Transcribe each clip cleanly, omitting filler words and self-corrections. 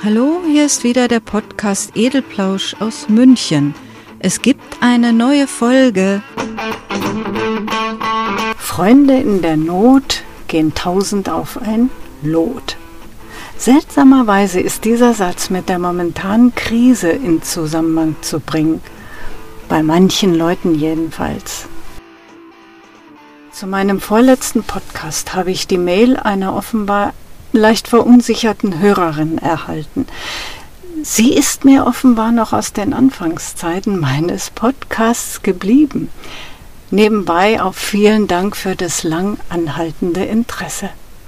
Hallo, hier ist wieder der Podcast Edelplausch aus München. Es gibt eine neue Folge. Freunde in der Not gehen 1000 auf ein Lot. Seltsamerweise ist dieser Satz mit der momentanen Krise in Zusammenhang zu bringen. Bei manchen Leuten jedenfalls. Zu meinem vorletzten Podcast habe ich die Mail einer offenbar leicht verunsicherten Hörerin erhalten. Sie ist mir offenbar noch aus den Anfangszeiten meines Podcasts geblieben. Nebenbei auch vielen Dank für das lang anhaltende Interesse.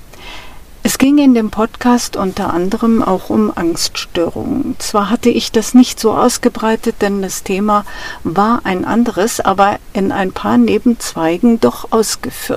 Es ging in dem Podcast unter anderem auch um Angststörungen. Zwar hatte ich das nicht so ausgebreitet, denn das Thema war ein anderes, aber in ein paar Nebenzweigen doch ausgeführt.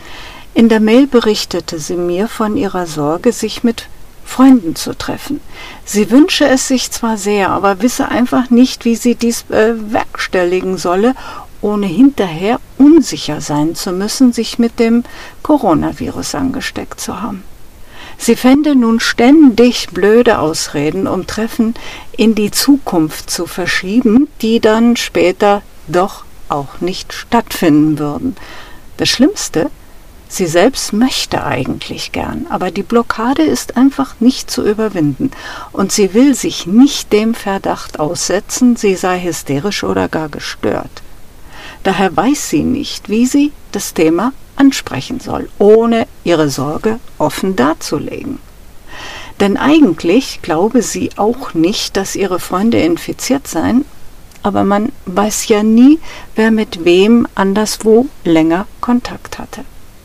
In der Mail berichtete sie mir von ihrer Sorge, sich mit Freunden zu treffen. Sie wünsche es sich zwar sehr, aber wisse einfach nicht, wie sie dies bewerkstelligen solle, ohne hinterher unsicher sein zu müssen, sich mit dem Coronavirus angesteckt zu haben. Sie fände nun ständig blöde Ausreden, um Treffen in die Zukunft zu verschieben, die dann später doch auch nicht stattfinden würden. Das Schlimmste: sie selbst möchte eigentlich gern, aber die Blockade ist einfach nicht zu überwinden und sie will sich nicht dem Verdacht aussetzen, sie sei hysterisch oder gar gestört. Daher weiß sie nicht, wie sie das Thema ansprechen soll, ohne ihre Sorge offen darzulegen. Denn eigentlich glaube sie auch nicht, dass ihre Freunde infiziert seien, aber man weiß ja nie, wer mit wem anderswo länger Kontakt hatte.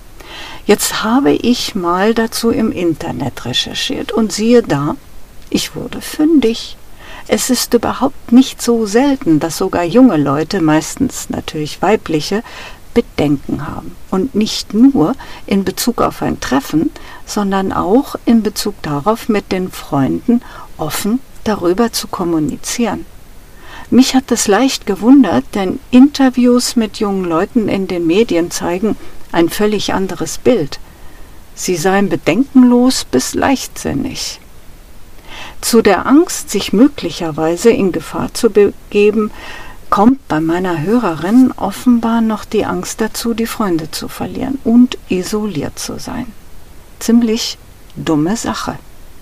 Jetzt habe ich mal dazu im Internet recherchiert und siehe da, ich wurde fündig. Es ist überhaupt nicht so selten, dass sogar junge Leute, meistens natürlich weibliche, Bedenken haben. Und nicht nur in Bezug auf ein Treffen, sondern auch in Bezug darauf, mit den Freunden offen darüber zu kommunizieren. Mich hat das leicht gewundert, denn Interviews mit jungen Leuten in den Medien zeigen ein völlig anderes Bild. Sie seien bedenkenlos bis leichtsinnig. Zu der Angst, sich möglicherweise in Gefahr zu begeben, kommt bei meiner Hörerin offenbar noch die Angst dazu, die Freunde zu verlieren und isoliert zu sein. Ziemlich dumme Sache.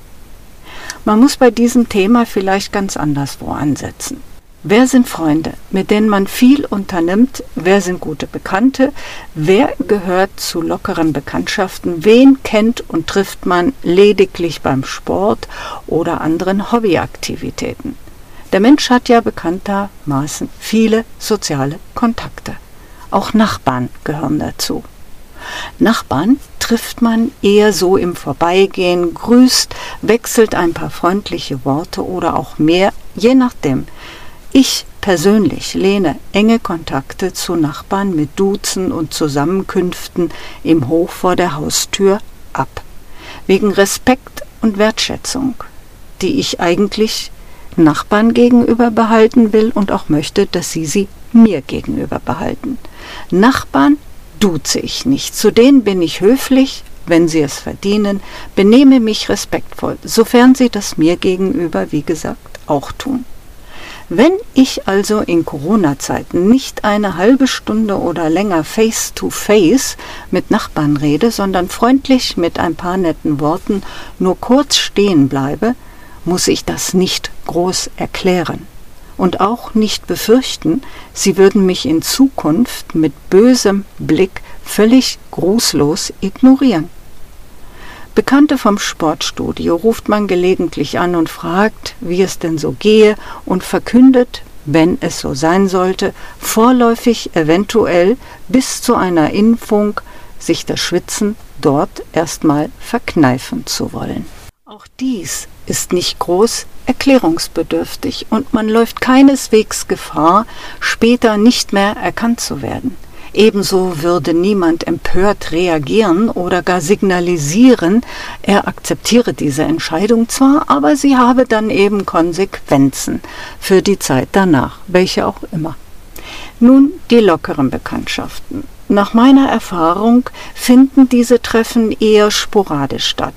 Man muss bei diesem Thema vielleicht ganz anderswo ansetzen. Wer sind Freunde, mit denen man viel unternimmt? Wer sind gute Bekannte? Wer gehört zu lockeren Bekanntschaften? Wen kennt und trifft man lediglich beim Sport oder anderen Hobbyaktivitäten? Der Mensch hat ja bekanntermaßen viele soziale Kontakte. Auch Nachbarn gehören dazu. Nachbarn trifft man eher so im Vorbeigehen, grüßt, wechselt ein paar freundliche Worte oder auch mehr, je nachdem. Ich persönlich lehne enge Kontakte zu Nachbarn mit Duzen und Zusammenkünften im Hof vor der Haustür ab. Wegen Respekt und Wertschätzung, die ich eigentlich Nachbarn gegenüber behalten will und auch möchte, dass sie mir gegenüber behalten. Nachbarn duze ich nicht, zu denen bin ich höflich, wenn sie es verdienen, benehme mich respektvoll, sofern sie das mir gegenüber, wie gesagt, auch tun. Wenn ich also in Corona-Zeiten nicht eine halbe Stunde oder länger face-to-face mit Nachbarn rede, sondern freundlich mit ein paar netten Worten nur kurz stehen bleibe, muss ich das nicht groß erklären und auch nicht befürchten, sie würden mich in Zukunft mit bösem Blick völlig grußlos ignorieren. Bekannte vom Sportstudio ruft man gelegentlich an und fragt, wie es denn so gehe und verkündet, wenn es so sein sollte, vorläufig eventuell bis zu einer Impfung sich das Schwitzen dort erstmal verkneifen zu wollen. Auch dies ist nicht groß erklärungsbedürftig und man läuft keineswegs Gefahr, später nicht mehr erkannt zu werden. Ebenso würde niemand empört reagieren oder gar signalisieren, er akzeptiere diese Entscheidung zwar, aber sie habe dann eben Konsequenzen für die Zeit danach, welche auch immer. Nun die lockeren Bekanntschaften. Nach meiner Erfahrung finden diese Treffen eher sporadisch statt.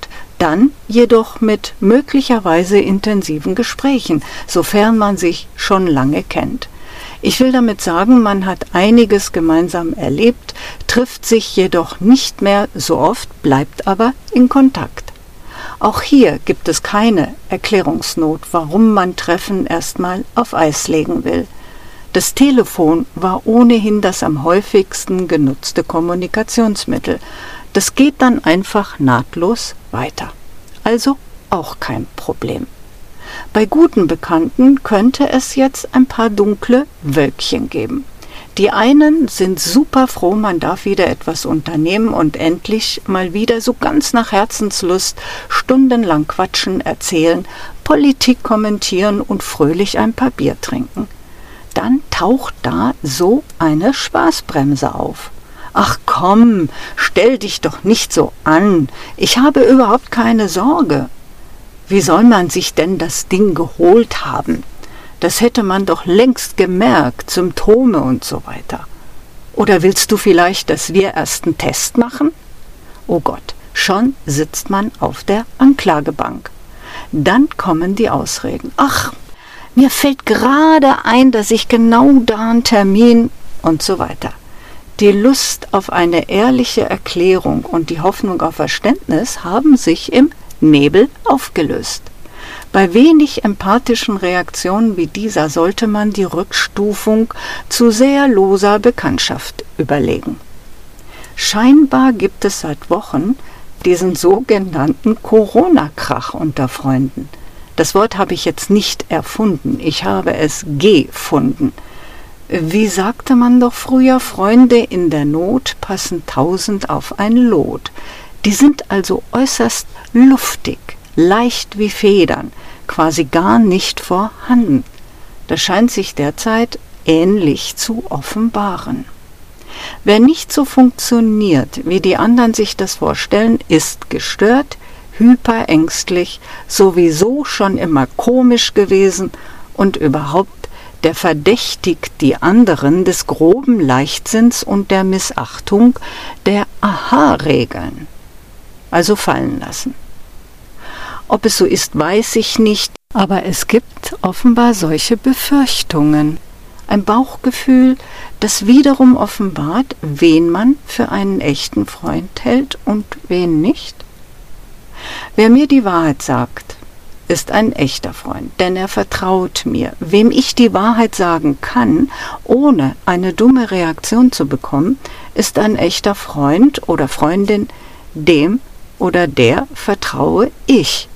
Dann jedoch mit möglicherweise intensiven Gesprächen, sofern man sich schon lange kennt. Ich will damit sagen, man hat einiges gemeinsam erlebt, trifft sich jedoch nicht mehr so oft, bleibt aber in Kontakt. Auch hier gibt es keine Erklärungsnot, warum man Treffen erstmal auf Eis legen will. Das Telefon war ohnehin das am häufigsten genutzte Kommunikationsmittel. Das geht dann einfach nahtlos weiter. Also auch kein Problem. Bei guten Bekannten könnte es jetzt ein paar dunkle Wölkchen geben. Die einen sind super froh, man darf wieder etwas unternehmen und endlich mal wieder so ganz nach Herzenslust stundenlang quatschen, erzählen, Politik kommentieren und fröhlich ein paar Bier trinken. Dann taucht da so eine Spaßbremse auf. Ach komm, stell dich doch nicht so an, ich habe überhaupt keine Sorge. Wie soll man sich denn das Ding geholt haben? Das hätte man doch längst gemerkt, Symptome und so weiter. Oder willst du vielleicht, dass wir erst einen Test machen? Oh Gott, schon sitzt man auf der Anklagebank. Dann kommen die Ausreden. Ach, mir fällt gerade ein, dass ich genau da einen Termin und so weiter. Die Lust auf eine ehrliche Erklärung und die Hoffnung auf Verständnis haben sich im Nebel aufgelöst. Bei wenig empathischen Reaktionen wie dieser sollte man die Rückstufung zu sehr loser Bekanntschaft überlegen. Scheinbar gibt es seit Wochen diesen sogenannten Corona-Krach unter Freunden. Das Wort habe ich jetzt nicht erfunden, ich habe es gefunden. Wie sagte man doch früher, Freunde in der Not passen 1000 auf ein Lot. Die sind also äußerst luftig, leicht wie Federn, quasi gar nicht vorhanden. Das scheint sich derzeit ähnlich zu offenbaren. Wer nicht so funktioniert, wie die anderen sich das vorstellen, ist gestört, hyperängstlich, sowieso schon immer komisch gewesen und überhaupt der verdächtigt die anderen des groben Leichtsinns und der Missachtung der Aha-Regeln. Also fallen lassen. Ob es so ist, weiß ich nicht, aber es gibt offenbar solche Befürchtungen. Ein Bauchgefühl, das wiederum offenbart, wen man für einen echten Freund hält und wen nicht. Wer mir die Wahrheit sagt, ist ein echter Freund, denn er vertraut mir. Wem ich die Wahrheit sagen kann, ohne eine dumme Reaktion zu bekommen, ist ein echter Freund oder Freundin, dem oder der vertraue ich.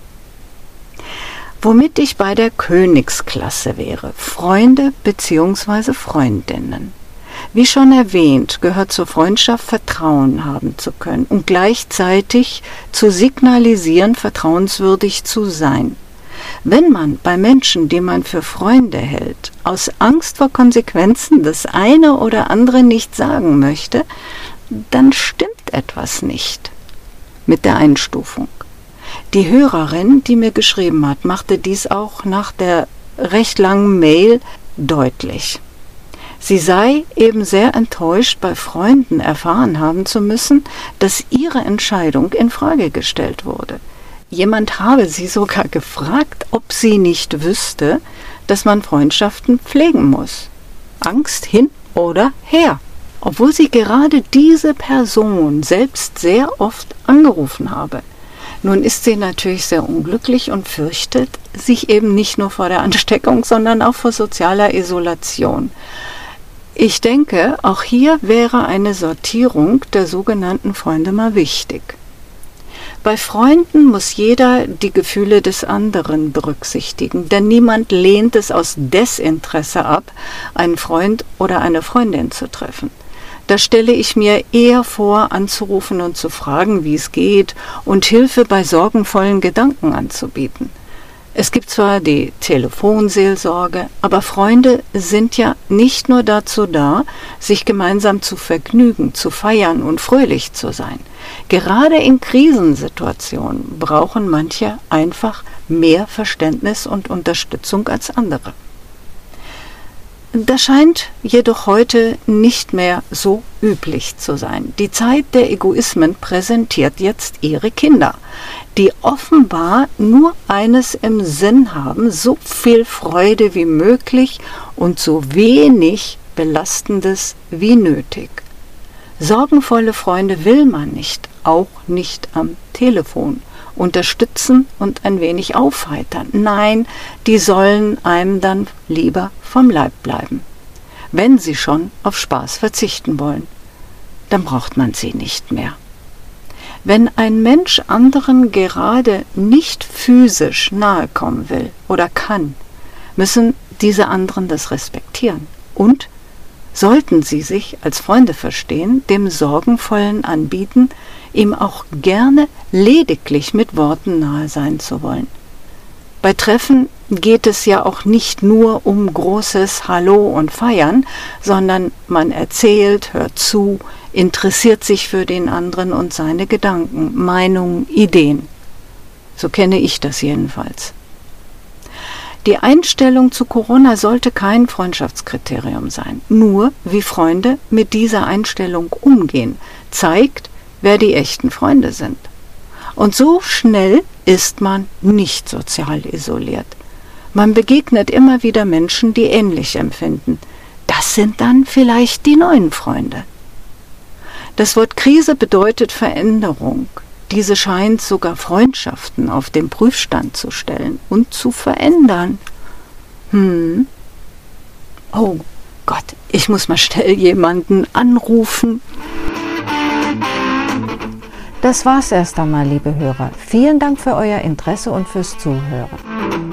Womit ich bei der Königsklasse wäre, Freunde bzw. Freundinnen. Wie schon erwähnt, gehört zur Freundschaft Vertrauen haben zu können und gleichzeitig zu signalisieren, vertrauenswürdig zu sein. Wenn man bei Menschen, die man für Freunde hält, aus Angst vor Konsequenzen das eine oder andere nicht sagen möchte, dann stimmt etwas nicht mit der Einstufung. Die Hörerin, die mir geschrieben hat, machte dies auch nach der recht langen Mail deutlich. Sie sei eben sehr enttäuscht, bei Freunden erfahren haben zu müssen, dass ihre Entscheidung in Frage gestellt wurde. Jemand habe sie sogar gefragt, ob sie nicht wüsste, dass man Freundschaften pflegen muss. Angst hin oder her. Obwohl sie gerade diese Person selbst sehr oft angerufen habe. Nun ist sie natürlich sehr unglücklich und fürchtet sich eben nicht nur vor der Ansteckung, sondern auch vor sozialer Isolation. Ich denke, auch hier wäre eine Sortierung der sogenannten Freunde mal wichtig. Bei Freunden muss jeder die Gefühle des anderen berücksichtigen, denn niemand lehnt es aus Desinteresse ab, einen Freund oder eine Freundin zu treffen. Da stelle ich mir eher vor, anzurufen und zu fragen, wie es geht und Hilfe bei sorgenvollen Gedanken anzubieten. Es gibt zwar die Telefonseelsorge, aber Freunde sind ja nicht nur dazu da, sich gemeinsam zu vergnügen, zu feiern und fröhlich zu sein. Gerade in Krisensituationen brauchen manche einfach mehr Verständnis und Unterstützung als andere. Das scheint jedoch heute nicht mehr so üblich zu sein. Die Zeit der Egoismen präsentiert jetzt ihre Kinder, die offenbar nur eines im Sinn haben: so viel Freude wie möglich und so wenig Belastendes wie nötig. Sorgenvolle Freunde will man nicht, auch nicht am Telefon. Unterstützen und ein wenig aufheitern. Nein, die sollen einem dann lieber vom Leib bleiben. Wenn sie schon auf Spaß verzichten wollen, dann braucht man sie nicht mehr. Wenn ein Mensch anderen gerade nicht physisch nahe kommen will oder kann, müssen diese anderen das respektieren. Und sollten sie sich als Freunde verstehen, dem Sorgenvollen anbieten, ihm auch gerne lediglich mit Worten nahe sein zu wollen. Bei Treffen geht es ja auch nicht nur um großes Hallo und Feiern, sondern man erzählt, hört zu, interessiert sich für den anderen und seine Gedanken, Meinungen, Ideen. So kenne ich das jedenfalls. Die Einstellung zu Corona sollte kein Freundschaftskriterium sein. Nur wie Freunde mit dieser Einstellung umgehen, zeigt, wer die echten Freunde sind. Und so schnell ist man nicht sozial isoliert. Man begegnet immer wieder Menschen, die ähnlich empfinden. Das sind dann vielleicht die neuen Freunde. Das Wort Krise bedeutet Veränderung. Diese scheint sogar Freundschaften auf den Prüfstand zu stellen und zu verändern. Oh Gott, ich muss mal schnell jemanden anrufen. Das war's erst einmal, liebe Hörer. Vielen Dank für euer Interesse und fürs Zuhören.